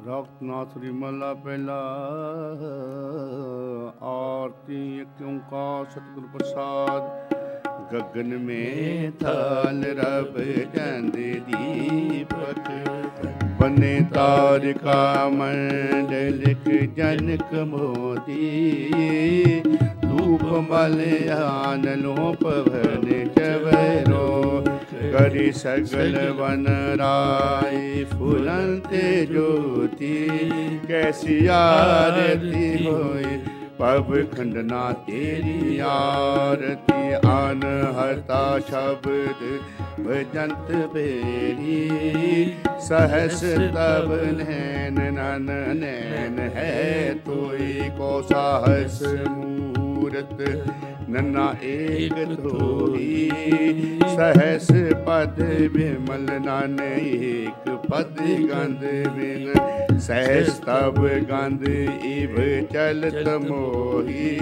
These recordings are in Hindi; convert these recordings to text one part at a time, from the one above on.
रघुनाथ रिमला पहला आरती क्यों का सतगुरु प्रसाद। गगन में थाल रब चंद दीपक बने तारिका मंडलिक जनक मोती। धूप मलयान लो पवन चवरो करि सगल वन राय फुलंते ज्योति। कैसी आरती होए पब खंडना तेरी आरती। अनहता शब्द भजंत बेरी सहस तब नैन नन नैन है तोई को साहस मूरत नन्ना एक धोई। सहस पद विमल नन एक पद गंध बिन सहस तब गंध इव चलत मोही।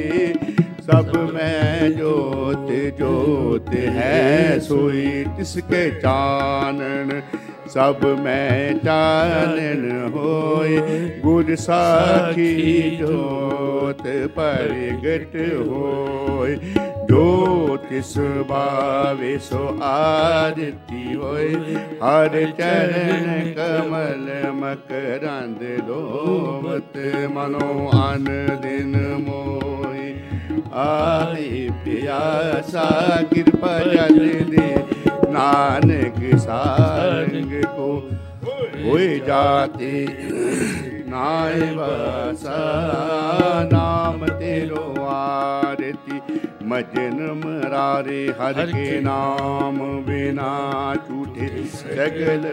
सब में जोत जोत है सोई तिसके चानन। सब में चानन होए गुर साखी जोत प्रगट होए। जो तिस भावे सो आरती होए। हर चरण कमल मकरंद लोमत मनो अन दिन मोहि। आए प्यासा कृपा जल दे नानक सारंग को होए जाते नाय वासा। नाम तेरो आरती मजन मरारे हर के नाम बिना झूठे सगल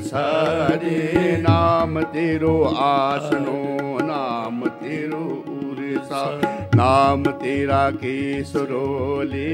पसारे। नाम तेरो आसनो नाम तेरो उरसा। नाम तेरा केसरोले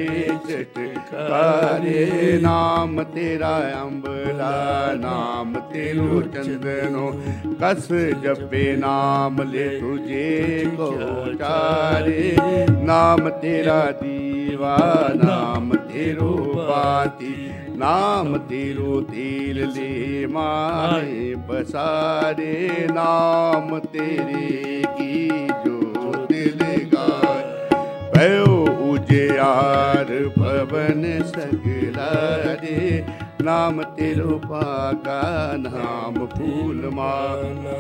चटकारे। नाम तेरा अम्बला नाम तेरो चंदनो कस जपे। नाम ले तुझे को चारे। नाम तेरा दीवा नाम तेरो बाती। नाम तेरो तेल ले माए पसारे। नाम तेरे की जोत लगाए भयो उजियार पवन सगला रे। नाम तेरो पाका नाम फूल माला।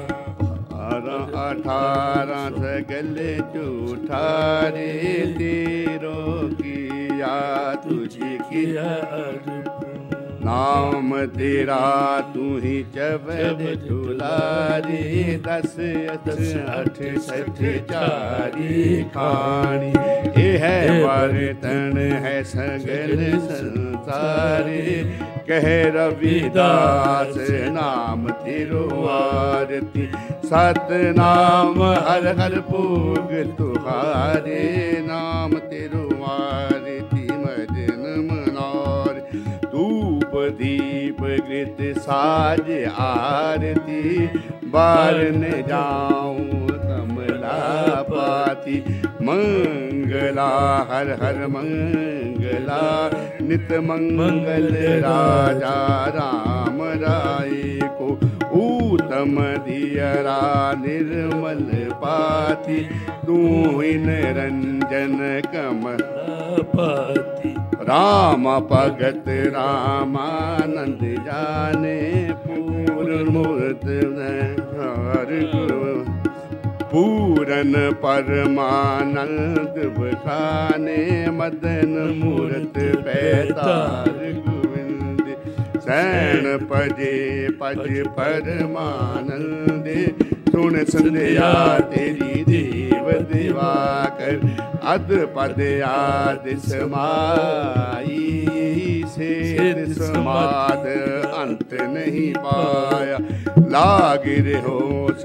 18 सगल झूठा रे तेरो किया तुझे किया। नाम तेरा तू ही चबद दुलारी। 10 8 60 चारी खानी। ये है बर्तन है सगल संसारे। कह रविदास नाम तेरो आरती। सत नाम हर हर भोग तुहारे। नाम तेरो आरती मजन मनार। धूप दीप घृत साज आरती। बारन जाऊं कमला पाती। मंगला हर हर मंगला नित मंगल राजा राम राय को। ऊतम दियरा निर्मल पाती। तू ही निरंजन कमलापति। राम भगत रामानंद जाने पूर्ण मूर्त पूरन परमानंद बखाने। मदन मूर्त पैतार गोविंद सैन पजे पज परमानंद। सुन संध्या तेरी देव दिवाकर। अद पद आदि समाई। सेर समाद अंत नहीं पाया। लागिर हो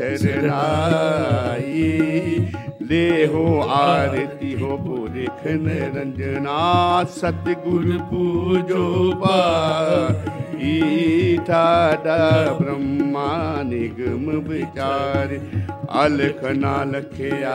शरणाई। ले हो आरती हो पुरख निरंजना। सतगुरु पूजो पाई। ठाडा ब्रह्मा निगम विचार। अलख ना लखया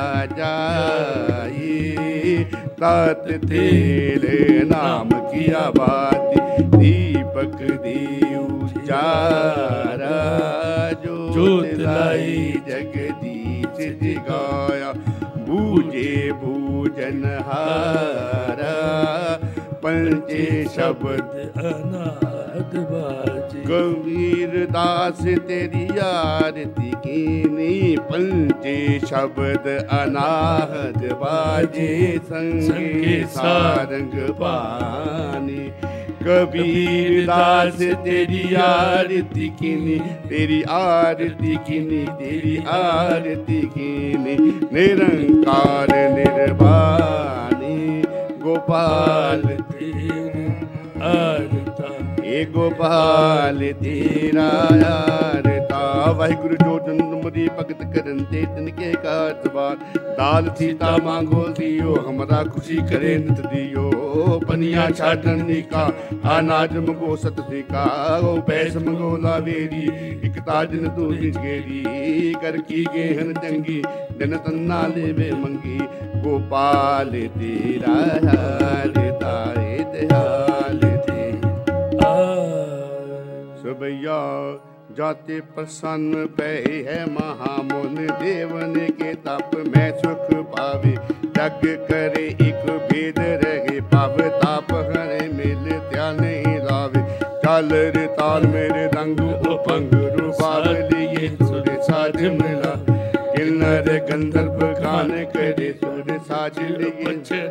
जाई। तात तेरे नाम किया बात। दीपक दी उचारा जो जोत लाई जगदीश जगाया। बूझे बूझन हारा पंचे शब्द अनाद बाजे। कबीर दास तेरी आरती कीनी पंचे शब्द अनाहद बाजे। संगे सारंग पानी कबीर दास तेरी आरती कीनी, तेरी आरती कीनी, तेरी आरती कीनी। निरंकार निर्वाणी गोपाल आरता ए गोपाल तेरा आरता। वाहिगुरु जो जन्मरी भगत करन ते तिनके कारजबार। दाल सीता मांगो दियो हमरा खुशी करे नित दियो। पनिया छाटन का अनाज मंगो सत का। ओ पैस मंगो लावेरी एक ताजन तू निगेरी। कर की गेहन चंगी दिन तन्ना लेवे मंगी। गोपाल तेरा हारता दयाल थे। सुबैया जाते प्रसन्न पे है महामुन। देवन के तप में सुख पावे। जग करे एक भेद रहे पाव। ताप हरे मिल त्या नहीं लावे। चाल रे ताल मेरे रंग उपंग रूपावली ये सुर साज मिला। किन्नर गंधर्व गान करे सुर साज लिए।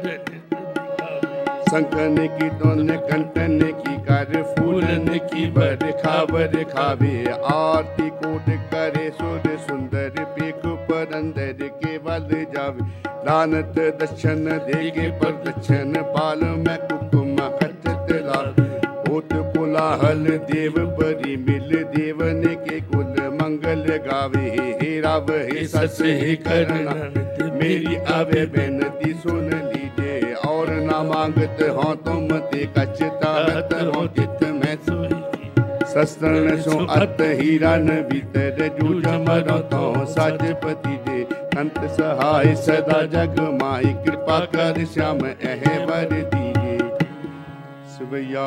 संकन की दोन कंटन की कर फूलन की बर खावे। आरती कोट करे सुर सुंदर पेख पर अंदर के बल जावे। लानत दर्शन देगे पर दर्शन पाल में कुकुम खचत लाल। होत पुलाहल देव बरी मिल देवन के कुल मंगल गावे। हे राव हे सस हे करना मेरी आवे बेनती सुन लीजिए। और ना मांगत हो तुम ते कछ चाहत हो चित में सुई। शस्त्रन सो अत हीरन भीतर जूझ मरो तो साजपति जे। अंत सहाय सदा जग माई कृपा कर श्याम एह वर दीजे। सुबैया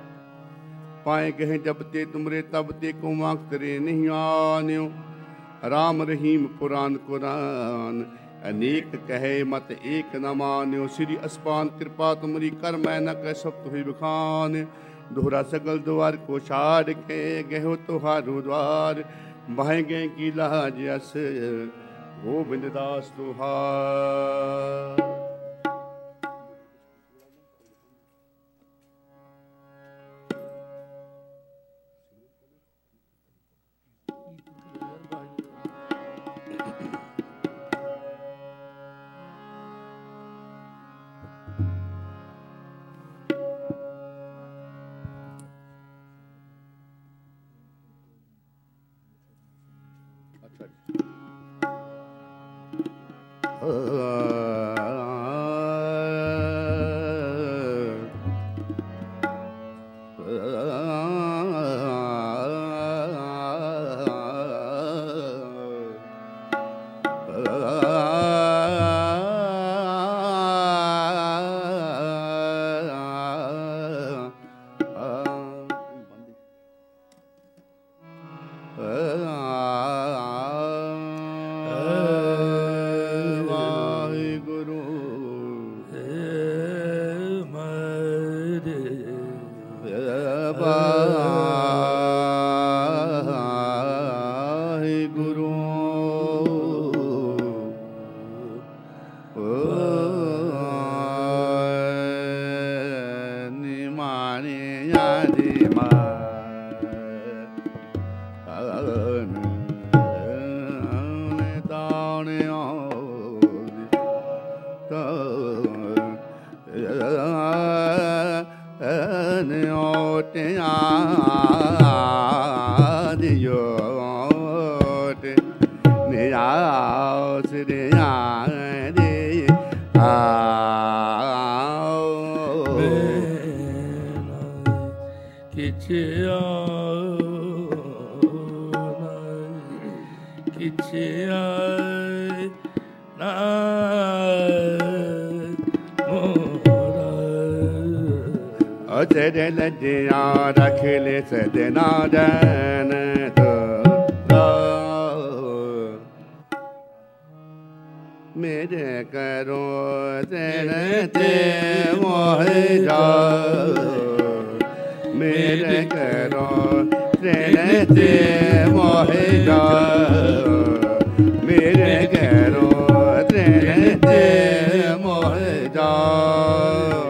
पाए गहे जब ते तुमरे तब ते को मांग तेरे नहीं आन्यो। राम रहीम पुराण कुरान अनेक कहे मत एक न मान्यो। श्री अस्पान कृपा तुमरी कर मैं न कह सब तुहि बखान। दोहरा सगल द्वार को छाड़ के गहो तुहारो द्वार। बह गए की लाज अस गोविंद दास तुहार। लज्जिया रख ले सजना जन तो करो तृण ते मोह जाओ, मेरे करो तृण ते मोह जाओ, मेरे करो तृण ते मोह जाओ।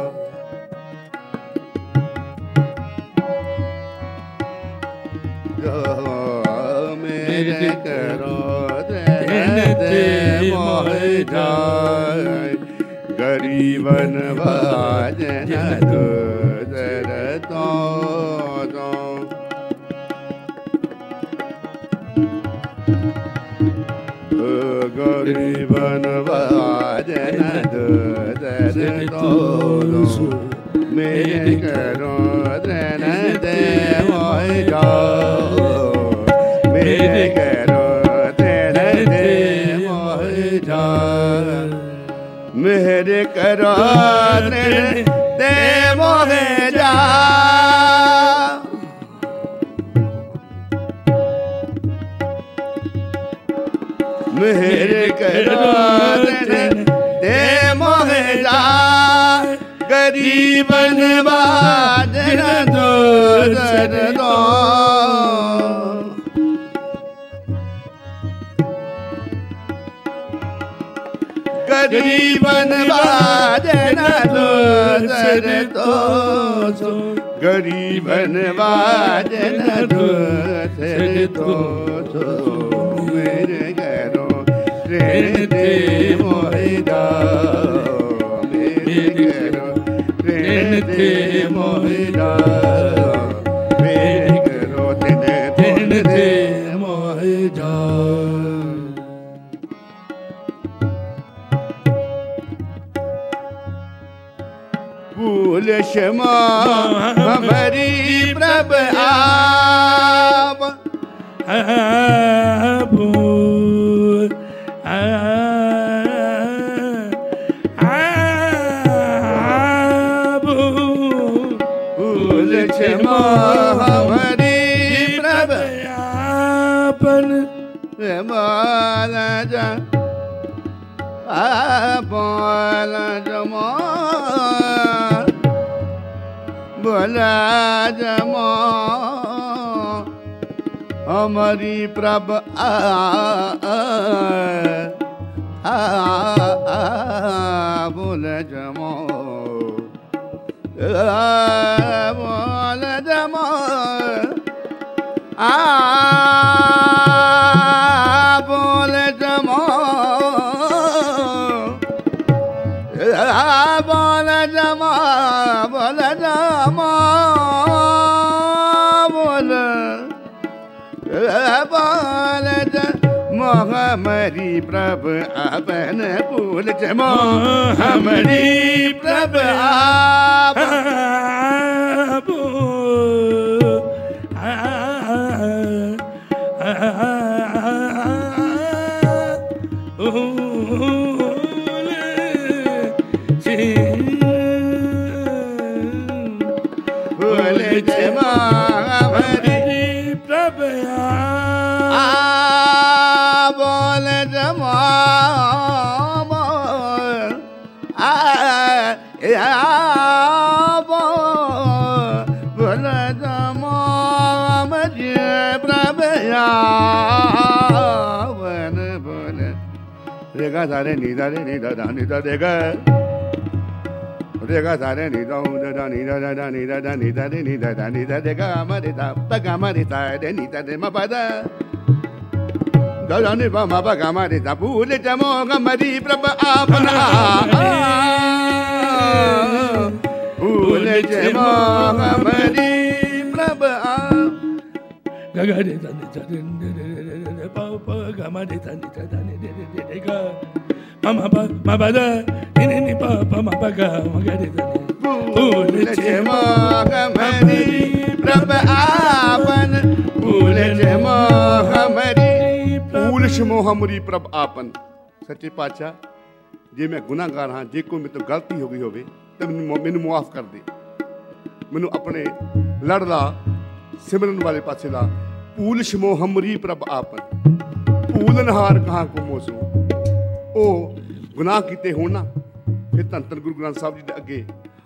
मेरे करो तृण ते मोह जाए, गरीबन भजन दूसर तो गरीबन भजन दूसर तो मेरे करो तृण ते मोह जाओ, मेरे करो तृण ते मोह जाओ, मेरे करो तृण ते मोह जाओ, मेरे करो तृण ते मोह जाओ, गरीबन भजन दूसर तो गरीबन भजन दूसर तो, गरीबन भजन दूसर तो, मेरे करो तृण ते मोह जाओ, मेरे करो तृण ते मोह जाओ, मेरे करो तृण ते मोह जाओ। भूल क्षमा हमारी प्रभ आप, भूल भूल क्षमा हमारी प्रभ आपन बोल जा बोल जमा बोला जमा हमारी प्रभ बोल जमा बोल जमा बोल जमा बोल जमा बोल जमा बोल बोल हमारी प्रभ आपन भूल जमा हमारी प्रभ आप भूल जमा हमारी प्रभ बोल जमा बोल जमा मुझे प्रभ वन बोल रेगा सारे नीदा रे नीदा दा नीदा देगा रेगा सारे नीदा दा नीदा दा नीदा दा नीदा रे नीदा दा नीदा देगा हमारे दा पगा हमारे दा रे नीदा दे मपदा दानी बामा बगा मारे दा भूल जमो हमारी प्रभ आपना भूल जमो हमारी प्रभ गगा रे दानी दानी रे पापा गमा रे दानी दानी रे गा मामा मामा दा नी पापा मामा गा मगा रे दानी भूल जमो हमारी प्रभ आपन भूल जमो हमारी भूल क्षमो हमारी प्रभ आपन। सच्चे पातशाह जे मैं गुनाहगार हाँ, जे कोई मेरे तो गलती हो गई होवे तो मैनू मुआफ कर दे, मैनू अपने लड़दा सिमरन वाले पासे ला। भूल क्षमो हमारी प्रभ आपन, भूलनहार कहाँ को मोसो। ओ ਗੁਨਾਹ ਕੀਤੇ ਹੋਣ ਨਾ, ਫਿਰ ਧੰਨ ਧੰਨ ਗੁਰੂ ਗ੍ਰੰਥ ਸਾਹਿਬ ਜੀ ਦੇ ਅੱਗੇ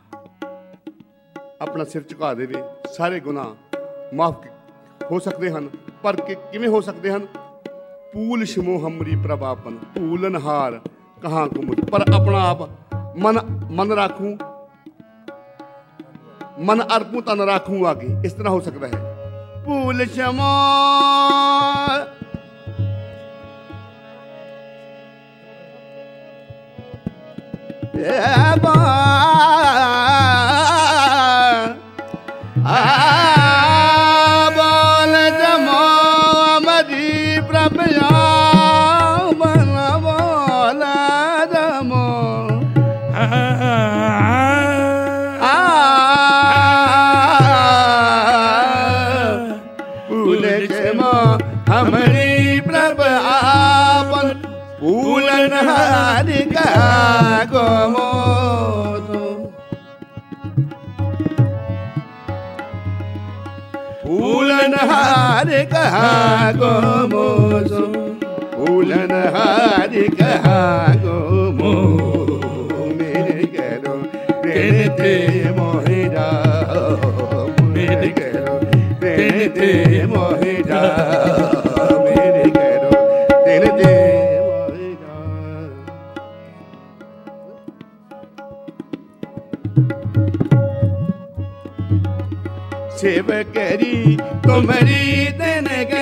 ਆਪਣਾ ਸਿਰ ਝੁਕਾ ਦੇਵੇ, ਸਾਰੇ ਗੁਨਾਹ ਮਾਫ ਹੋ ਸਕਦੇ ਹਨ। ਪਰ ਕਿਵੇਂ ਹੋ ਸਕਦੇ ਹਨ? ਪੂਲ ਸ਼ਮੋ ਹਮਰੀ ਪ੍ਰਭਾਪਨ ਭੂਲਨਹਾਰ ਕਹਾਂ ਕੁਮ, ਪਰ ਆਪਣਾ ਆਪ ਮਨ ਰਾਖੂ, ਮਨ ਅਰਪੂ ਤਨ ਰਾਖੂ ਆਗੇ, ਇਸ ਤਰ੍ਹਾਂ ਹੋ ਸਕਦਾ ਹੈ। ਭੂਲ ਸ਼ਮੋ हमारी प्रभ आपन पूलन हरि का गोमो, पूलन हरि कहा गोमो, पूलन हरि कहा गोमो, मेरे करो तेरे ते मोहिरा, मेरे करो तेरे ते मोहिरा, मेरे करो तेरे ते मोहिरा। सेवक करी तुम्हारी दिन के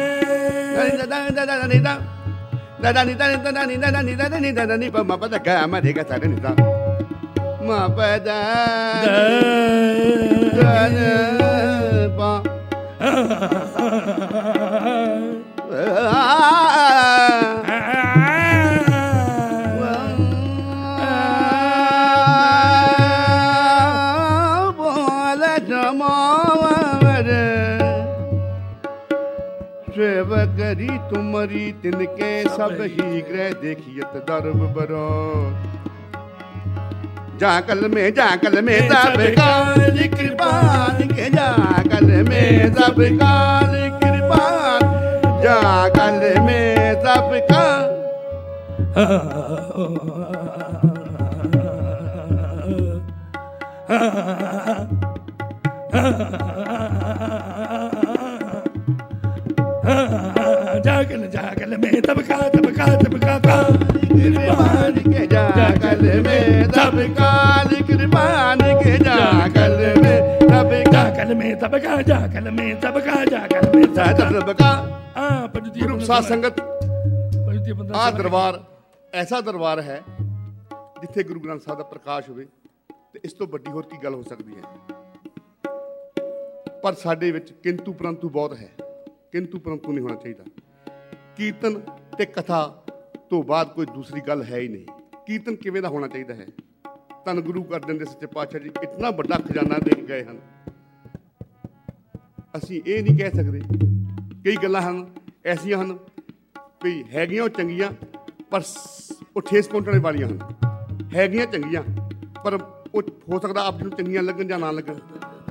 सेवकरी तुम्हारी तिनके सब ही ग्रह देखियत दर्ब बरो, जाकल में सब काल कृपान के, जाकल में सब काल कृपान, जाकल में सब काल जागल जागल में तबका तबका तबका कृपान के, जागल में तबकाल कृपान के, जागल में तबका, जागल में तबका, जागल में तबका, जागल में तबका। पंडित गुरु साध संगत आ दरबार ऐसा दरबार है जिथे गुरु ग्रंथ साहब का प्रकाश होवे ते इस तो वड्डी होर की गल हो सकती है। पर साडे विच किंतु परंतु बहुत है, किंतु परंतु नहीं होना चाहिए। कीर्तन ते कथा तो बाद कोई दूसरी गल है ही नहीं। कीर्तन किवें दा होना चाहिए है। धन गुरु अर्जन देव सच्चे पातशाह जी इतना बड़ा खजाना दे के गए हैं, असीं ये नहीं कह सकते। कई गल्लां हन ऐसियां हन भी हैगियां चंगियां पर वो ठेस पहुंचाने वालियां हन, हैगियां चंगियां पर वो हो सकता आप जी चंगियां लगन जां ना लगन।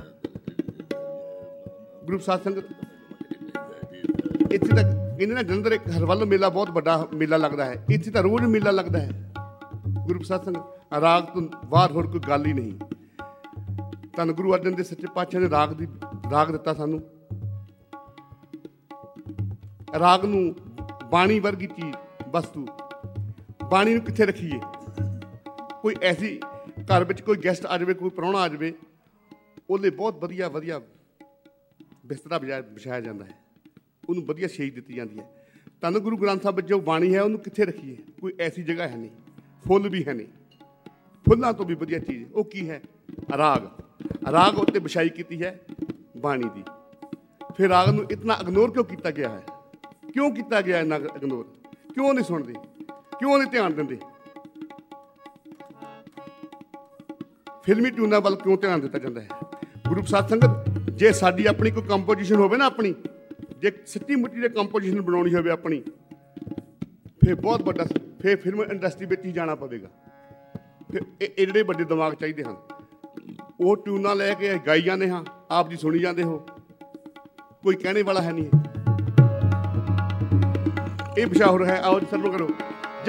गुरु साध संगत इत्थे तक कहते ना जलंधर एक हरवल मेला बहुत बड़ा मेला लगता है, इत्थे तो रोज़ मेला लगता है। गुरु साध संगत राग तो बाहर होर कोई गल ही नहीं। धन गुरु अर्जन देव सच्चे पातशाह ने राग दिता सानू। राग नूं बाणी वर्गी चीज वस्तु, बाणी नूं कित्थे रखीए। कोई ऐसी घर विच कोई गैसट आ जाए, कोई प्राहुणा आ जाए, ਉਹਦੇ बहुत वधिया वधिया बिस्तरा विछाया जाता है, ਉਹਨੂੰ ਵਧੀਆ ਛੇਜ ਦਿੱਤੀ ਜਾਂਦੀ ਹੈ। ਧੰਨ ਗੁਰੂ ਗ੍ਰੰਥ ਸਾਹਿਬ ਵਿੱਚ ਜੋ ਬਾਣੀ ਹੈ ਉਹਨੂੰ ਕਿੱਥੇ ਰੱਖੀਏ? ਕੋਈ ਐਸੀ ਜਗ੍ਹਾ ਹੈ ਨਹੀਂ, ਫੁੱਲ ਵੀ ਹੈ ਨਹੀਂ। ਫੁੱਲਾਂ ਤੋਂ ਵੀ ਵਧੀਆ ਚੀਜ਼ ਉਹ ਕੀ ਹੈ? ਰਾਗ। ਰਾਗ ਉੱਤੇ ਵਿਛਾਈ ਕੀਤੀ ਹੈ ਬਾਣੀ ਦੀ। ਫਿਰ ਰਾਗ ਨੂੰ ਇਤਨਾ ਇਗਨੋਰ ਕਿਉਂ ਕੀਤਾ ਗਿਆ ਹੈ? ਕਿਉਂ ਕੀਤਾ ਗਿਆ ਇੰਨਾ ਇਗਨੋਰ? ਕਿਉਂ ਨਹੀਂ ਸੁਣਦੇ? ਕਿਉਂ ਨਹੀਂ ਧਿਆਨ ਦਿੰਦੇ? ਫਿਲਮੀ ਟਿਊਨਾਂ ਵੱਲ ਕਿਉਂ ਧਿਆਨ ਦਿੱਤਾ ਜਾਂਦਾ ਹੈ? ਗੁਰੂ ਸਾਧ ਸੰਗਤ ਜੇ ਸਾਡੀ ਆਪਣੀ ਕੋਈ ਕੰਪੋਜੀਸ਼ਨ ਹੋਵੇ ਨਾ, ਆਪਣੀ ਜੇ ਸੱਚੀ ਮੁੱਚੀ ਦੇ ਕੰਪੋਜੀਸ਼ਨ ਬਣਾਉਣੀ ਹੋਵੇ ਆਪਣੀ, ਫਿਰ ਬਹੁਤ ਵੱਡਾ, ਫਿਰ ਫਿਲਮ ਇੰਡਸਟਰੀ ਵਿੱਚ ਹੀ ਜਾਣਾ ਪਵੇਗਾ। ਫਿਰ ਇਹ ਜਿਹੜੇ ਵੱਡੇ ਦਿਮਾਗ ਚਾਹੀਦੇ ਹਨ। ਉਹ ਟਿਊਨਾਂ ਲੈ ਕੇ ਗਾਈ ਜਾਂਦੇ ਹਾਂ, ਆਪ ਜੀ ਸੁਣੀ ਜਾਂਦੇ ਹੋ, ਕੋਈ ਕਹਿਣੇ ਵਾਲਾ ਹੈ ਨਹੀਂ। ਇਹ ਵਿਸ਼ਾ ਹੋ ਰਿਹਾ ਹੈ। ਆਓ ਸਰਵ ਕਰੋ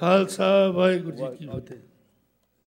ਖਾਲਸਾ ਵਾਹਿਗੁਰੂ ਜੀ ਕੀ ਫਤਿਹ।